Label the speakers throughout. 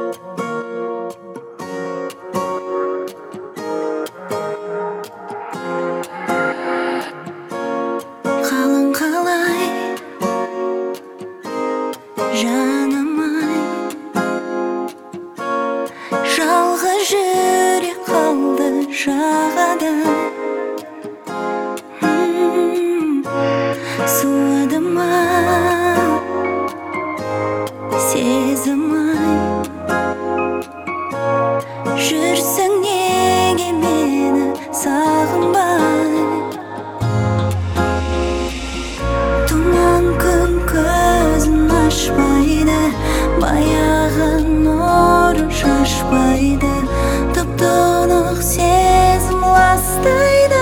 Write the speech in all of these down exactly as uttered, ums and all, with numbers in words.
Speaker 1: Қалың қалай жаным-ай, жалғыз жүрек қалды жағада. Суыды-ма сезім-ай, жүрсің неге мені сағынбай? Тұман күн көзін ашпайды, баяғы нұрын шашпайды, тұп-тұнық сезім ластайды.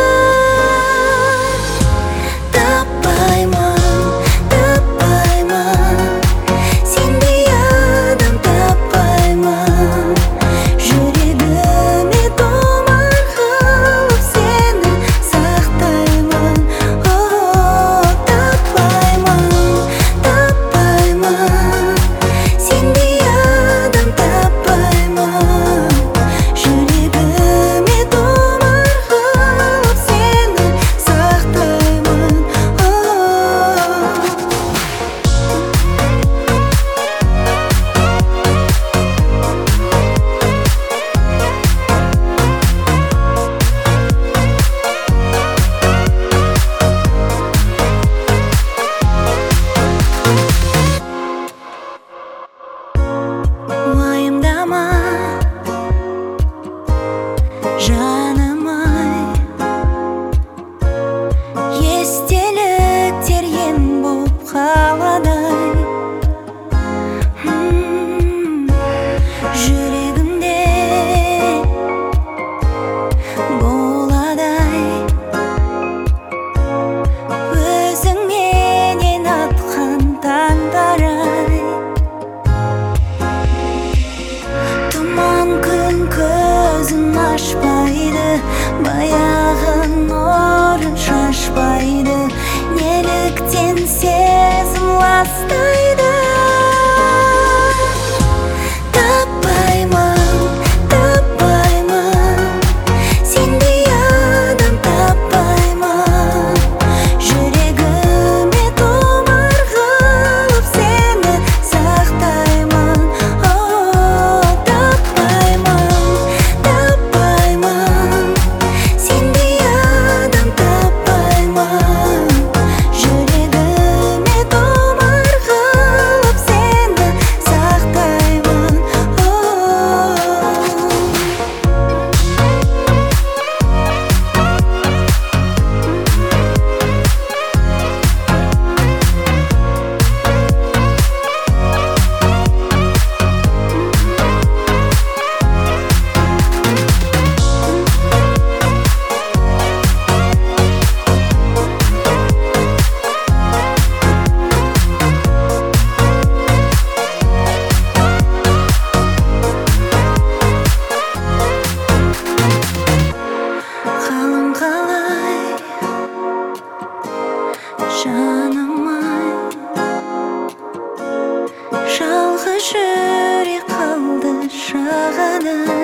Speaker 1: Жаным-ай, естеліктер ен боп қаладай. Жүрегімде боладай, өзіңменен атқан таңдар-ай. Тұман күн көзін ашпайды, баяғы нұрын шашпайды, неліктен сезім ластайды? Таппаймын, таппаймын, сендей адам таппаймын. Жүрегіме тұмар қылып сені сақтаймын. О, таппаймын, таппаймын, сендей адам таппаймын. Жүрегіме тұмар қылып сені сақтаймын. О, қалың қалай жаным-ай, жалғыз жүрек қалды жағада.